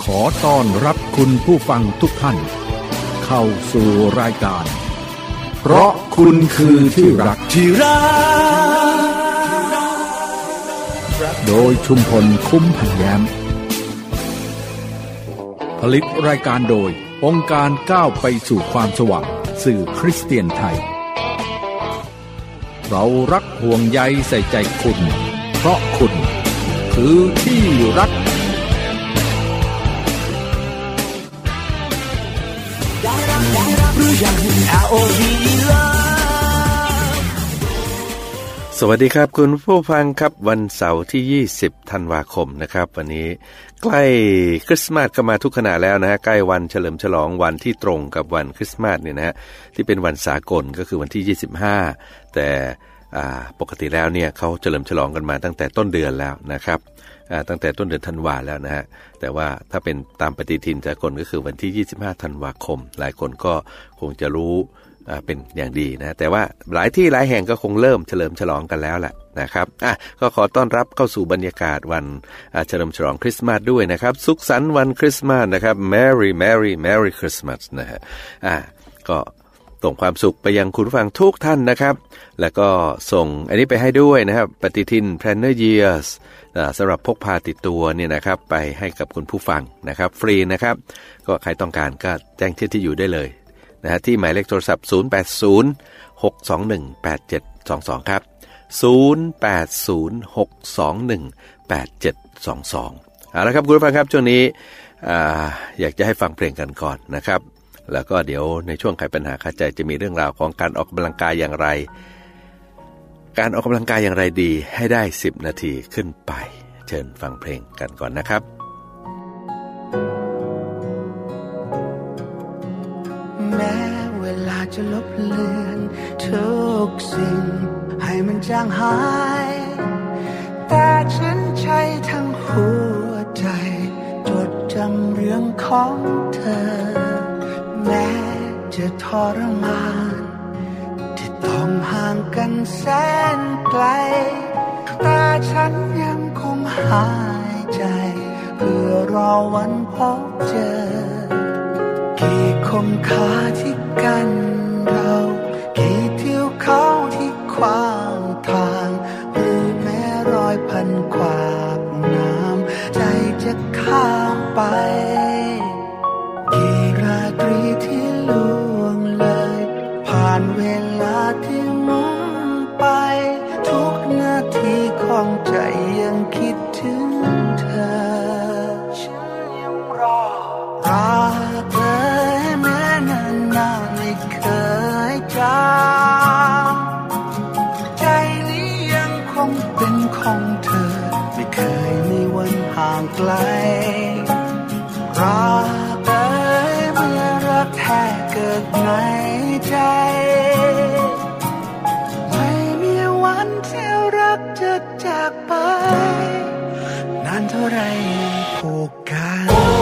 อต้อนรับคุณผู้ฟังทุกท่านเข้าสู่รายการเพราะคุณคือที่รักโดยชุมพลคุ้มพันแย้มผลิตรายการโดยองค์การก้าวไปสู่ความสว่างสื่อคริสเตียนไทยเรารักห่วงใยใส่ใจคุณเพราะคุณคือที่รักสวัสดีครับคุณผู้ฟังครับวันเสาร์ที่20ธันวาคมนะครับวันนี้ใกล้คริสต์มาสก็มาทุกขณะแล้วนะฮะใกล้วันเฉลิมฉลองวันที่ตรงกับวันคริสต์มาสเนี่ยนะฮะที่เป็นวันสากลก็คือวันที่25แต่ปกติแล้วเนี่ยเขาเฉลิมฉลองกันมาตั้งแต่ต้นเดือนแล้วนะครับตั้งแต่ต้นเดือนธันวาแล้วนะฮะแต่ว่าถ้าเป็นตามปฏิทินสากลก็คือวันที่25ธันวาคมหลายคนก็คงจะรู้เป็นอย่างดีนะแต่ว่าหลายที่หลายแห่งก็คงเริ่มเฉลิมฉลองกันแล้วแหละนะครับก็ขอต้อนรับเข้าสู่บรรยากาศวันเฉลิมฉลองคริสต์มาสด้วยนะครับสุขสันต์วันคริสต์มาสนะครับ Merry Merry Merry Christmas นะฮะก็ส่งความสุขไปยังคุณผู้ฟังทุกท่านนะครับแล้วก็ส่งอันนี้ไปให้ด้วยนะครับปฏิทิน Planner Years สำหรับพกพาติดตัวเนี่ยนะครับไปให้กับคุณผู้ฟังนะครับฟรีนะครับก็ใครต้องการก็แจ้งที่อยู่ได้เลยนะฮะที่หมายเลขโทรศัพท์0806218722ครับ0806218722เอาละครับคุณผู้ฟังครับช่วงนี้อยากจะให้ฟังเพลงกันก่อนนะครับแล้วก็เดี๋ยวในช่วงไขปัญหาคาใจจะมีเรื่องราวของการออกกำลังกายอย่างไรการออกกำลังกายอย่างไรดีให้ได้10นาทีขึ้นไปเชิญฟังเพลงกันก่อนนะครับแม้เวลาจะลบเลือนทุกสิ่งให้มันจางหายแต่ฉันใช้ทั้งหัวใจจดจำเรื่องของเธอแม้จะทรมานที่ต้องห่างกันแสนไกลแต่ฉันยังคงหายใจเพื่อรอวันพบเจอกี่คมขาที่กันเรากี่เที่ยวเขาที่ขวางทางหรือแม้รอยพันขวากน้ำใจจะข้ามไปกี่ราตรีที่ล่วงเลยผ่านเวลาที่หมุนไปทุกนาทีของใจยังคิดถึงเธอฉันยังรอเธอแม้นานๆไม่เคยจางใจนี้ยังคงเป็นของเธอไม่เคยมีวันห่างไกลรักเมื่อรักแท้เกิดในใจไม่มีวันที่รักจะจากไปนานเท่าไรผูกกัน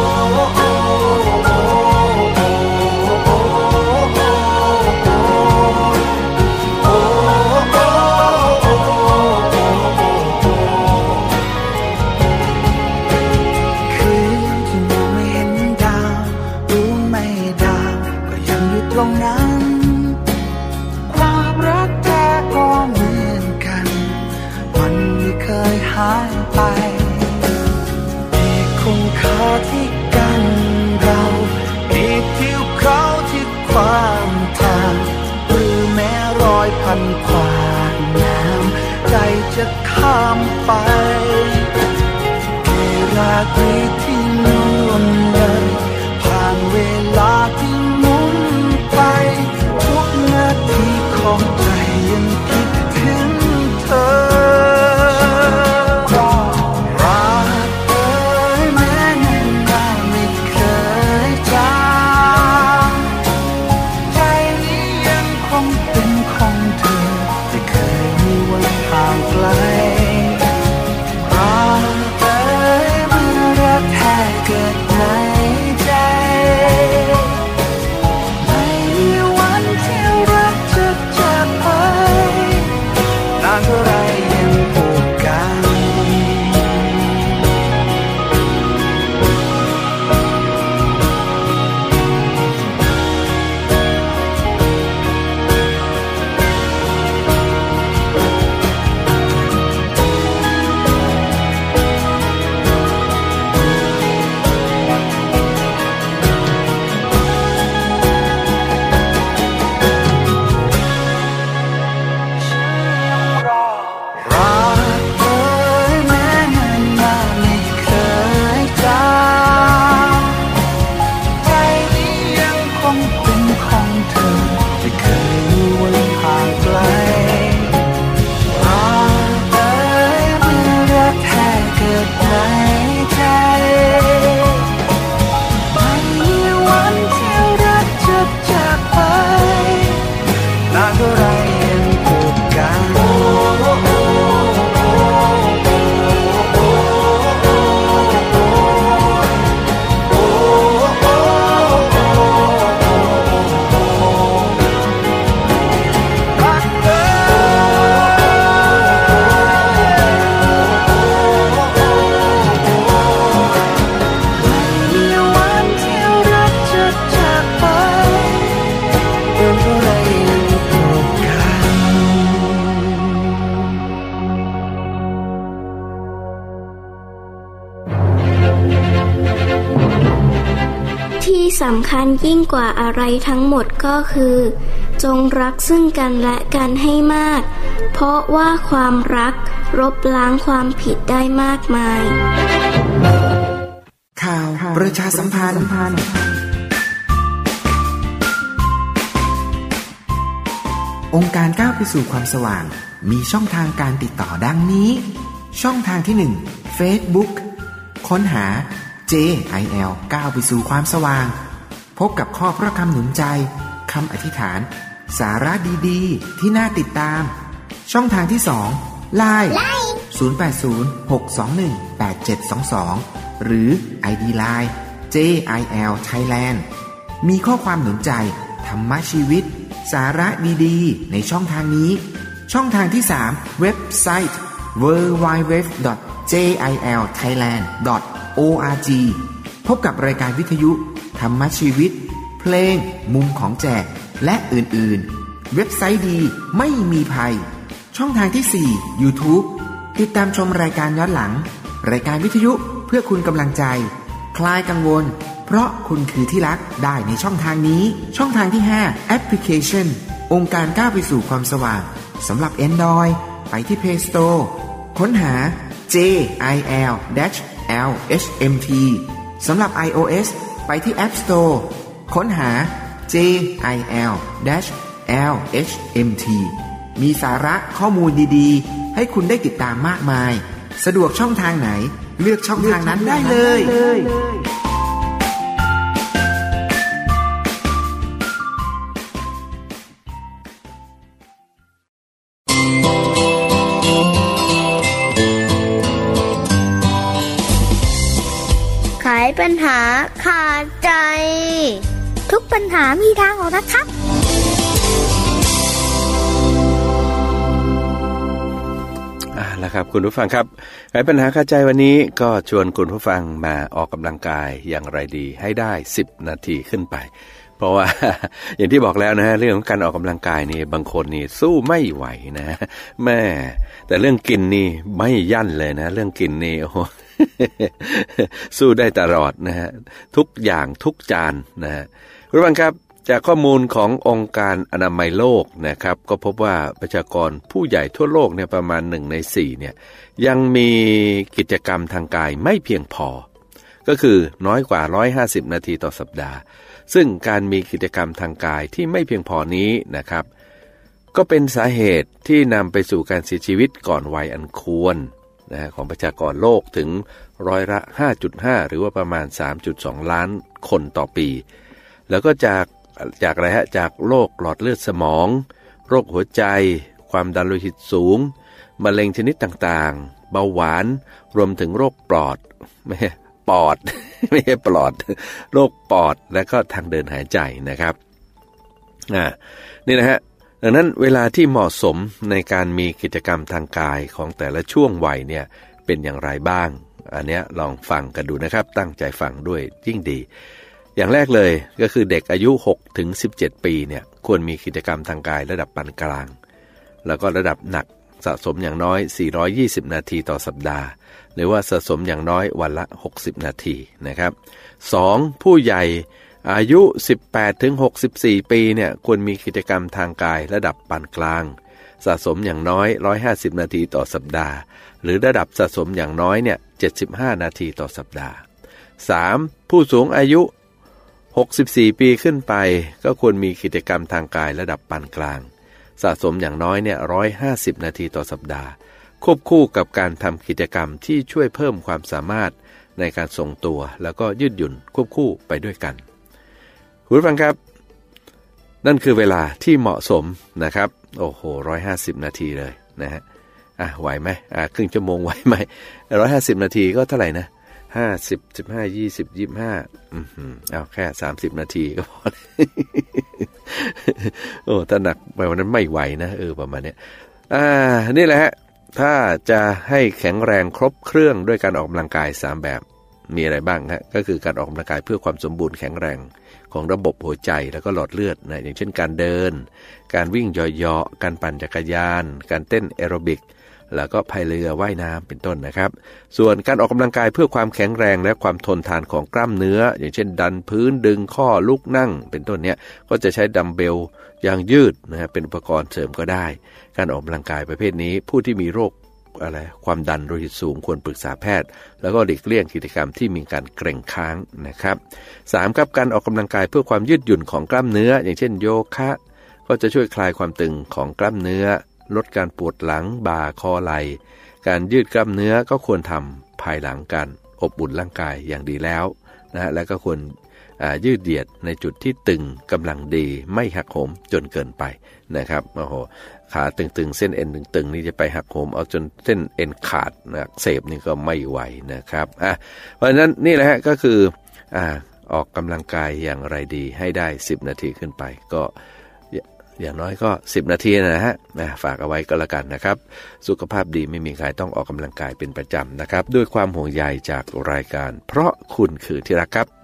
ตรงนั้นความรักแท้ก็เหมือนกันมันไม่เคยหายไปที่คงคาที่กันเราที่ทิวเขาที่ความทางหรือแม้รอยพันขวากน้ำใจจะข้ามไปที่ราตรีที่ล่วงเลยผ่านเวลาที่ไปทุกนาทีของใจยังคิดถึงเธอรักแม้นานๆไม่เคสำคัญยิ่งกว่าอะไรทั้งหมดก็คือจงรักซึ่งกันและกันให้มากเพราะว่าความรักลบล้างความผิดได้มากมายข่าวประชาสัมพันธ์องค์การก้าวไปสู่ความสว่างมีช่องทางการติดต่อดังนี้ช่องทางที่1 Facebook ค้นหา JIL ก้าวไปสู่ความสว่างพบกับข้อพระคำหนุนใจคำอธิษฐานสาระดีๆที่น่าติดตามช่องทางที่2 LINE 0806218722หรือ ID Line JIL Thailand มีข้อความหนุนใจธรรมชีวิตสาระดีๆในช่องทางนี้ช่องทางที่3เว็บไซต์ www.jilthailand.org พบกับรายการวิทยุธรรมชีวิตเพลงมุมของแจกและอื่นๆเว็บไซต์ดีไม่มีภัยช่องทางที่4 YouTube ติดตามชมรายการย้อนหลังรายการวิทยุเพื่อคุณกำลังใจคลายกังวลเพราะคุณคือที่รักได้ในช่องทางนี้ช่องทางที่5แอปพลิเคชันองค์การก้าวไปสู่ความสว่างสำหรับ Android ไปที่ Play Store ค้นหา JIL-LHMT สำหรับ iOS ไปที่ App Store ค้นหา JIL-LHMT มีสาระข้อมูลดีๆให้คุณได้ติดตามมากมายสะดวกช่องทางไหนเลือกช่องทางนั้นได้เลยไขปัญหาขาดใจทุกปัญหามีทางออกนะครับแล้วครับคุณผู้ฟังครับไขปัญหาคาใจวันนี้ก็ชวนคุณผู้ฟังมาออกกำลังกายอย่างไรดีให้ได้10นาทีขึ้นไปเพราะว่า อย่างที่บอกแล้วนะฮะเรื่องของการออกกำลังกายนี่บางคนนี่สู้ไม่ไหวนะแม่แต่เรื่องกินนี่ไม่ยั่นเลยนะเรื่องกินนี่โอ้ สู้ได้ตลอดนะฮะทุกอย่างทุกจานนะฮะคุณผู้ฟังครับจากข้อมูลขององค์การอนามัยโลกนะครับก็พบว่าประชากรผู้ใหญ่ทั่วโลกเนี่ยประมาณ1ใน4เนี่ยยังมีกิจกรรมทางกายไม่เพียงพอก็คือน้อยกว่า150นาทีต่อสัปดาห์ซึ่งการมีกิจกรรมทางกายที่ไม่เพียงพอนี้นะครับก็เป็นสาเหตุที่นำไปสู่การเสียชีวิตก่อนวัยอันควรนะของประชากรโลกถึงร้อยละ 5.5 หรือว่าประมาณ 3.2 ล้านคนต่อปีแล้วก็จากอะไรฮะจากโรคหลอดเลือดสมองโรคหัวใจความดันโลหิตสูงมะเร็งชนิดต่างๆเบาหวานรวมถึงโรคปอดไม่ใช่ปอดไม่ใช่ปอดโรคปอดและก็ทางเดินหายใจนะครับนี่นะฮะดังนั้นเวลาที่เหมาะสมในการมีกิจกรรมทางกายของแต่ละช่วงวัยเนี่ยเป็นอย่างไรบ้างอันเนี้ยลองฟังกันดูนะครับตั้งใจฟังด้วยยิ่งดีอย่างแรกเลยก็คือเด็กอายุ6ถึง17ปีเนี่ยควรมีกิจกรรมทางกายระดับปานกลางแล้วก็ระดับหนักสะสมอย่างน้อย420นาทีต่อสัปดาห์หรือว่าสะสมอย่างน้อยวันละ60นาทีนะครับ2ผู้ใหญ่อายุ18ถึง64ปีเนี่ยควรมีกิจกรรมทางกายระดับปานกลางสะสมอย่างน้อย150นาทีต่อสัปดาห์หรือระดับสะสมอย่างน้อยเนี่ย75นาทีต่อสัปดาห์3ผู้สูงอายุ64ปีขึ้นไปก็ควรมีกิจกรรมทางกายระดับปานกลางสะสมอย่างน้อยเนี่ย150นาทีต่อสัปดาห์ควบคู่กับการทำกิจกรรมที่ช่วยเพิ่มความสามารถในการทรงตัวแล้วก็ยืดหยุ่นควบคู่ไปด้วยกันคุณผู้ฟังครับนั่นคือเวลาที่เหมาะสมนะครับโอ้โห150นาทีเลยนะฮะไหวไหมครึ่งชั่วโมงไหวไหม150นาทีก็เท่าไหร่นะ50 15 20 25เอาแค่30นาทีก็พอ โอ้ถ้าหนักไปวันนั้นไม่ไหวนะประมาณนี้นี่แหละฮะถ้าจะให้แข็งแรงครบเครื่องด้วยการออกกำลังกาย3แบบมีอะไรบ้างฮะก็คือการออกกำลังกายเพื่อความสมบูรณ์แข็งแรงของระบบหัวใจแล้วก็หลอดเลือดนะอย่างเช่นการเดินการวิ่งเหยาะๆการปั่นจักรยานการเต้นแอโรบิกแล้วก็พายเรือว่ายน้ำเป็นต้นนะครับส่วนการออกกำลังกายเพื่อความแข็งแรงและความทนทานของกล้ามเนื้ออย่างเช่นดันพื้นดึงข้อลุกนั่งเป็นต้นเนี้ยก็จะใช้ดัมเบลยางยืดนะฮะเป็นอุปกรณ์เสริมก็ได้การออกกำลังกายประเภทนี้ผู้ที่มีโรคความดันโลหิตสูงควรปรึกษาแพทย์แล้วก็หลีกเลี่ยงกิจกรรมที่มีการเกร็งค้างนะครับ3ครับการออกกำลังกายเพื่อความยืดหยุ่นของกล้ามเนื้ออย่างเช่นโยคะก็จะช่วยคลายความตึงของกล้ามเนื้อลดการปวดหลังบ่าคอไหล่การยืดกล้ามเนื้อก็ควรทำภายหลังการอบอุ่นร่างกายอย่างดีแล้วนะฮะแล้วก็ควรยืดเหยียดในจุดที่ตึงกำลังดีไม่หักโหมจนเกินไปนะครับโอ้โหขาตึงๆเส้นเอ็นตึงๆนี่จะไปหักโหมเอาจนเส้นเอ็นขาดอักเสบนี่ก็ไม่ไหวนะครับเพราะฉะนั้นนี่แหละฮะก็คือออกกำลังกายอย่างไรดีให้ได้10นาทีขึ้นไปก็อย่างน้อยก็10นาทีนะฮะฝากเอาไว้ก็แล้วกันนะครับสุขภาพดีไม่มีใครต้องออกกำลังกายเป็นประจำนะครับด้วยความห่วงใยจากรายการเพราะคุณคือที่รักครับ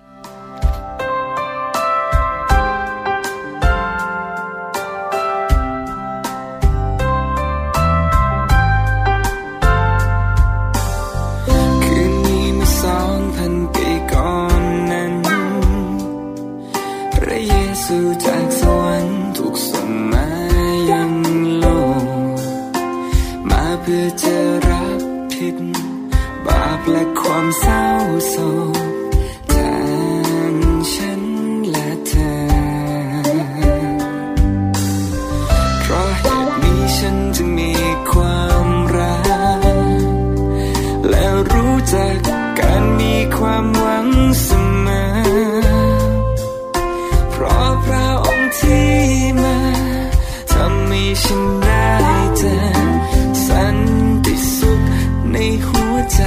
จากสวรรค์ถูกส่งมายังโลกมาเพื่อจะรับผิดบาปและความเศร้าโศกแทนฉันและเธอเพราะเหตุนี้ฉันจึงมีความรักและรู้จักการมีความหวังเสมอเพราะพระองค์ที่มาทำให้ฉันได้เจอสันติสุขในหัวใจ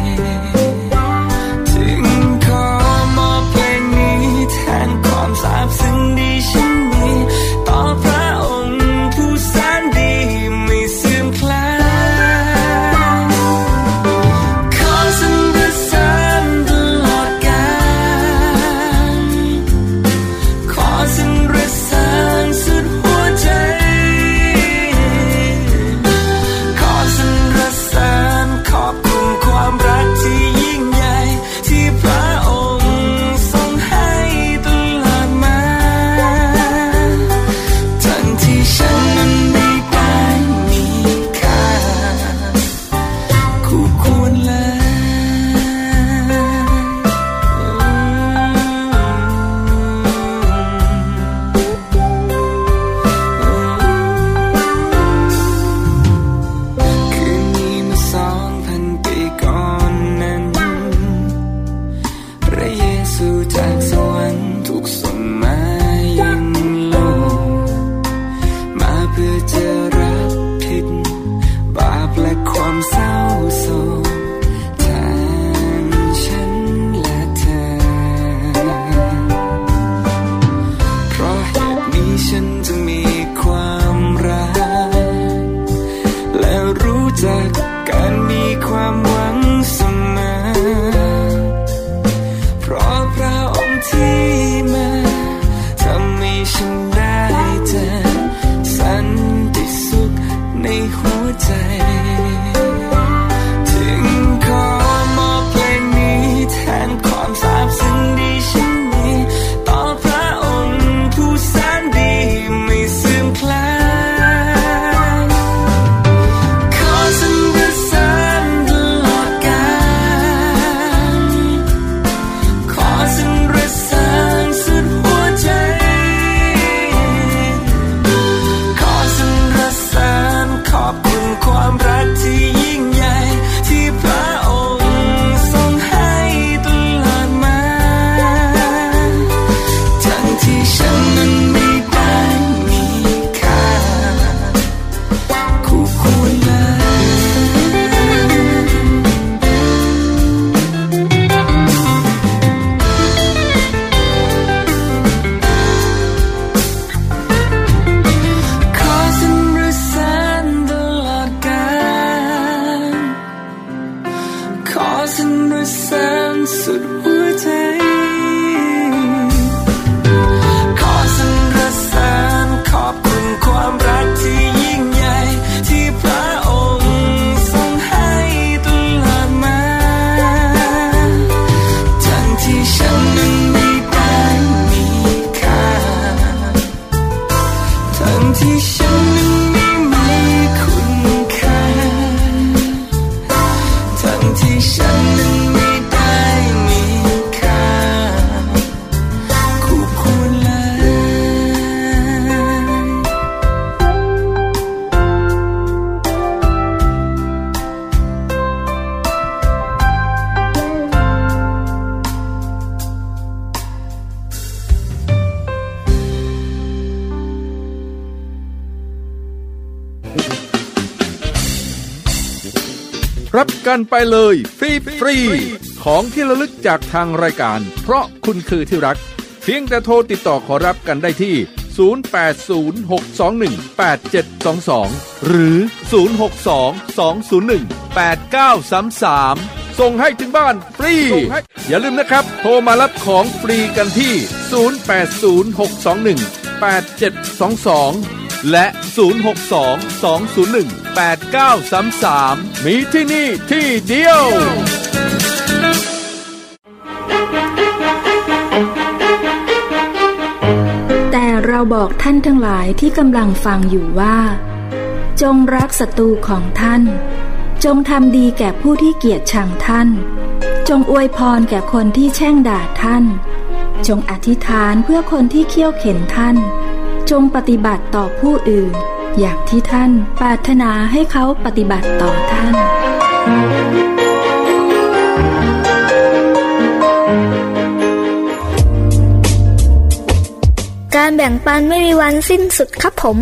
จึงขอมอบเพลงนี้แทนความซาบซึ้งที่ฉันมีต่อพระองค์ผู้แสนดีไม่เสื่อมคลายขอสรรเสริญตลอดกาลขอสรรเสริญสุดหัวใจขอสรรเสริญขอบคุณความรักที่ยิ่งใหญ่ที่พระองค์ทรงให้ตลอดมาทั้งที่ฉันนั้นไม่ได้มีค่าคู่ควรเลยคืนนี้เมื่อ2,000 ปีก่อนนั้นพระเยซูจากสวรรค์ถูกส่งมายังโลกมาเพื่อจะรับผิดบาปและความเศร้าโศกแทนฉันและเธอเพราะเหตุนี้ฉันจึงมีความรักและรู้จักการมีความหวังเสมอเพราะพระองค์ที่มาทำให้ฉันได้เจอสันติสุขในหัวใจจึงขอมอบเพลงนี้แทนความซาบซึ้งที่ฉันมีต่อพระองค์ผู้แสนดีไม่เสื่อมคลายขอสรรเสริญตลอดกาลขอสรรเสริญสุดหัวใจขอสรรเสริญขอบคุณความรักนั้นไม่ได้มีค่าทั้งที่ฉันนั้นไม่มีคุณค่าทั้งที่ฉันนั้นไม่ได้มีค่าคู่ควรเลยรับกันไปเลยฟรีของที่ระลึกจากทางรายการเพราะคุณคือที่รักเพียงแต่โทรติดต่อขอรับกันได้ที่0806218722หรือ0622018933ส่งให้ถึงบ้านฟรีอย่าลืมนะครับโทรมารับของฟรีกันที่0806218722และ0622018933มีที่นี่ที่เดียวแต่เราบอกท่านทั้งหลายที่กำลังฟังอยู่ว่าจงรักศัตรูของท่านจงทำดีแก่ผู้ที่เกลียดชังท่านจงอวยพรแก่คนที่แช่งด่าท่านจงอธิษฐานเพื่อคนที่เคี่ยวเข็นท่านจงปฏิบัติต่อผู้อื่นอย่างที่ท่านปรารถนาให้เขาปฏิบัติต่อท่านการแบ่งปันไม่มีวันสิ้นสุดครับผม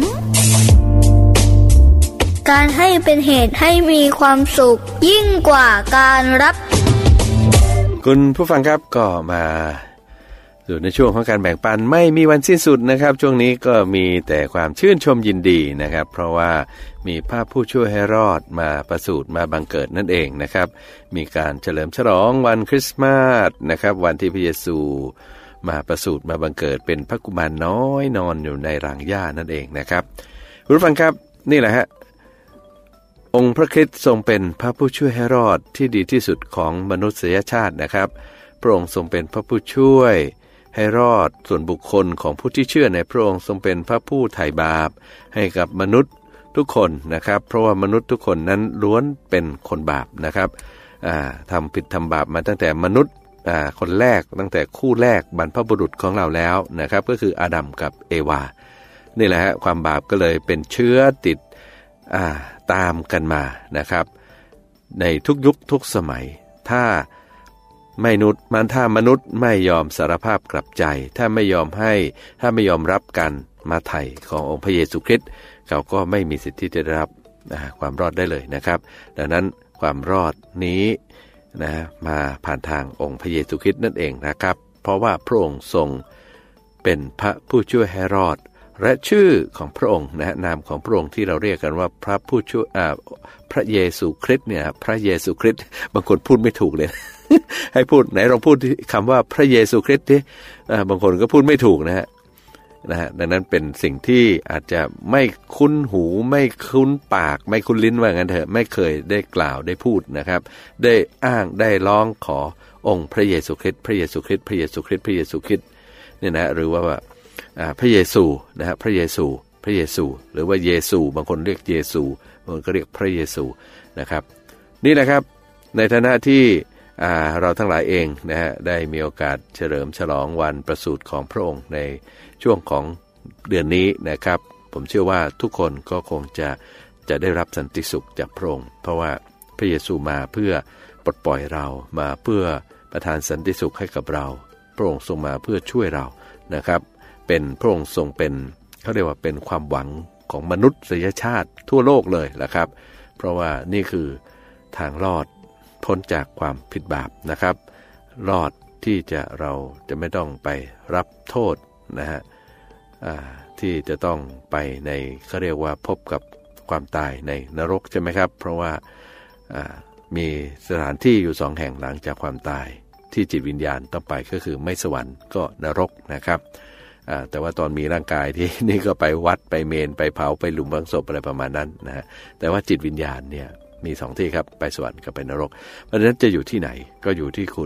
การให้เป็นเหตุให้มีความสุขยิ่งกว่าการรับคุณผู้ฟังครับก็มาในช่วงของการแบ่งปันไม่มีวันสิ้นสุดนะครับช่วงนี้ก็มีแต่ความชื่นชมยินดีนะครับเพราะว่ามีพระผู้ช่วยให้รอดมาประสูติมาบังเกิดนั่นเองนะครับมีการเฉลิมฉลองวันคริสต์มาสนะครับวันที่พระเยซูมาประสูติมาบังเกิดเป็นพระกุมารน้อยนอนอยู่ในรังหญ้านั่นเองนะครับคุณผู้ฟังครับนี่แหละฮะองค์พระคริสต์ทรงเป็นพระผู้ช่วยให้รอดที่ดีที่สุดของมนุษยชาตินะครับพระองค์ทรงเป็นพระผู้ช่วยให้รอดส่วนบุคคลของผู้ที่เชื่อในพระองค์ทรงเป็นพระผู้ไถ่บาปให้กับมนุษย์ทุกคนนะครับเพราะว่ามนุษย์ทุกคนนั้นล้วนเป็นคนบาปนะครับทำผิดทำบาปมาตั้งแต่มนุษย์คนแรกตั้งแต่คู่แรกบรรพบุรุษของเราแล้วนะครับก็คืออาดัมกับเอวานี่แหละฮะความบาปก็เลยเป็นเชื้อติดตามกันมานะครับในทุกยุคทุกสมัยถ้ามนุษย์ไม่ยอมสารภาพกลับใจถ้าไม่ยอมรับการมาไถ่ขององค์พระเยซูคริสต์เขาก็ไม่มีสิทธิ์ที่จะได้รับความรอดได้เลยนะครับดังนั้นความรอดนี้นะมาผ่านทางองค์พระเยซูคริสต์นั่นเองนะครับเพราะว่าพระองค์ทรงเป็นพระผู้ช่วยให้รอดและชื่อของพระองค์นะนามของพระองค์ที่เราเรียกกันว่าพระผู้ช่วยพระเยซูคริสต์เนี่ยพระเยซูคริสต์บางคนพูดไม่ถูกเลย ให้พูดไหนลองพูดคำว่าพระเยซูคริสต์ดิบางคนก็พูดไม่ถูกนะฮะดังนั้นเป็นสิ่งที่อาจจะไม่คุ้นหูไม่คุ้นปากไม่คุ้นลิ้นว่างั้นเถอะไม่เคยได้กล่าวได้พูดนะครับได้อ้างได้ร้องขอองค์พระเยซูคริสต์พระเยซูคริสต์พระเยซูคริสต์พระเยซูคริสต์เนี่ยนะหรือว่าพระเยซูนะฮะพระเยซูหรือว่าเยซูบางคนเรียกเยซูบางคนก็เรียกพระเยซูนะครับนี่แหละครับในฐานะที่เราทั้งหลายเองนะฮะได้มีโอกาสเฉลิมฉลองวันประสูติของพระองค์ในช่วงของเดือนนี้นะครับผมเชื่อว่าทุกคนก็คงจะได้รับสันติสุขจากพระองค์เพราะว่าพระเยซูมาเพื่อปลดปล่อยเรามาเพื่อประทานสันติสุขให้กับเราพระองค์ทรงมาเพื่อช่วยเรานะครับเป็นพระองค์ทรงเป็นเขาเรียกว่าเป็นความหวังของมนุษยชาติทั่วโลกเลยแหละครับเพราะว่านี่คือทางรอดพ้นจากความผิดบาปนะครับรอดที่เราจะไม่ต้องไปรับโทษนะฮะที่จะต้องไปในเขาเรียกว่าพบกับความตายในนรกใช่ไหมครับเพราะว่ามีสถานที่อยู่2แห่งหลังจากความตายที่จิตวิญญาณต้องไปก็คือไม่สวรรค์ก็นรกนะครับแต่ว่าตอนมีร่างกายที่นี่ก็ไปวัดไปเมนไปเผาไปหลุมฝังศพอะไรประมาณนั้นนะฮะแต่ว่าจิตวิญญาณเนี่ยมี2ที่ครับไปสวรรค์กับไปนรกเพราะฉะนั้นจะอยู่ที่ไหนก็อยู่ที่คุณ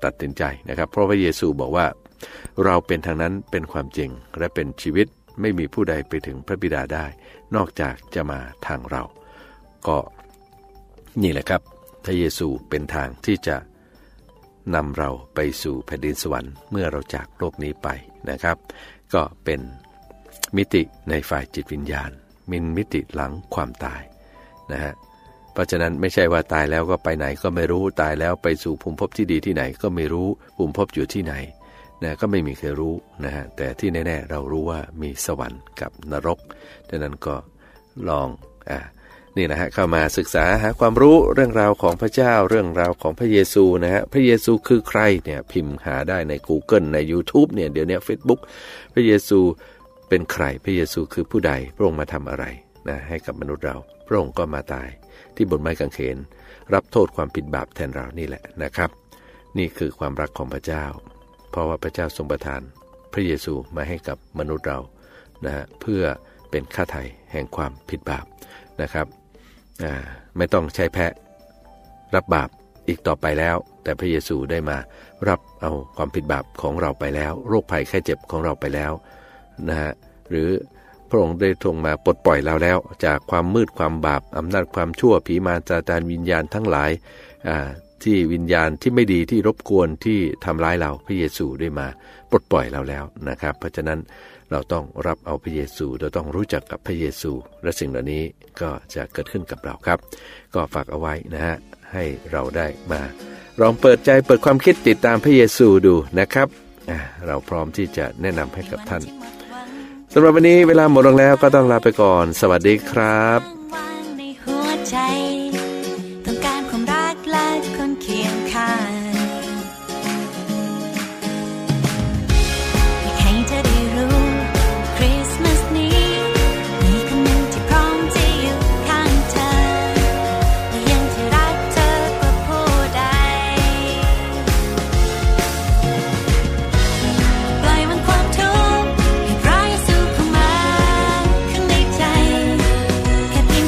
ตัดสินใจนะครับเพราะพระเยซูบอกว่าเราเป็นทางนั้นเป็นความจริงและเป็นชีวิตไม่มีผู้ใดไปถึงพระบิดาได้นอกจากจะมาทางเราก็นี่แหละครับพระเยซูเป็นทางที่จะนำเราไปสู่แผ่นดินสวรรค์เมื่อเราจากโลกนี้ไปนะครับก็เป็นมิติในฝ่ายจิตวิญญาณมิติหลังความตายนะฮะเพราะฉะนั้นไม่ใช่ว่าตายแล้วก็ไปไหนก็ไม่รู้ตายแล้วไปสู่ภูมิภพที่ดีที่ไหนก็ไม่รู้ภูมิภพอยู่ที่ไหนนะก็ไม่มีใครรู้นะฮะแต่ที่แน่ๆเรารู้ว่ามีสวรรค์กับนรกดังนั้นก็ลองนี่นะฮะเข้ามาศึกษาหาความรู้เรื่องราวของพระเจ้าเรื่องราวของพระเยซูนะฮะพระเยซูคือใครเนี่ยพิมพ์หาได้ใน Google ใน YouTube เนี่ยเดี๋ยวนี้ Facebook พระเยซูเป็นใครพระเยซูคือผู้ใดพระองค์มาทำอะไรนะให้กับมนุษย์เราพระองค์ก็มาตายที่บนไม้กางเขนรับโทษความผิดบาปแทนเรานี่แหละนะครับนี่คือความรักของพระเจ้าเพราะว่าพระเจ้าทรงประทานพระเยซูมาให้กับมนุษย์เรานะเพื่อเป็นค่าไถ่แห่งความผิดบาปนะครับไม่ต้องใช้แพะรับบาปอีกต่อไปแล้วแต่พระเยซูได้มารับเอาความผิดบาปของเราไปแล้วโรคภัยไข้เจ็บของเราไปแล้วนะฮะหรือพระองค์ได้ทรงมาปลดปล่อยเราแล้วจากความมืดความบาปอำนาจความชั่วผีมารซาตานวิญญาณทั้งหลายที่วิญญาณที่ไม่ดีที่รบกวนที่ทำร้ายเราพระเยซูได้มาปลดปล่อยเราแล้วนะครับเพราะฉะนั้นเราต้องรับเอาพระเยซูเราต้องรู้จักกับพระเยซูและสิ่งเหล่านี้ก็จะเกิดขึ้นกับเราครับก็ฝากเอาไว้นะฮะให้เราได้มาลองเปิดใจเปิดความคิดติดตามพระเยซูดูนะครับเราพร้อมที่จะแนะนำให้กับท่านสำหรับวันนี้เวลาหมดลงแล้วก็ต้องลาไปก่อนสวัสดีครับต้องการความรักและคนเคียงข้างอยากให้เธอได้รู้คริสต์มาสนี้มีคนหนึ่งที่พร้อมจะอยู่ข้างเธอและยังที่รักเธอกว่าผู้ใดปล่อยมันความทุกข์ให้พระเยซูเข้ามาข้างในใจแค่เพี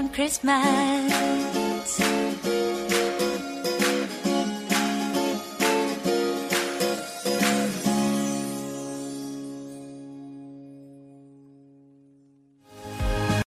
วันคริสต์มาส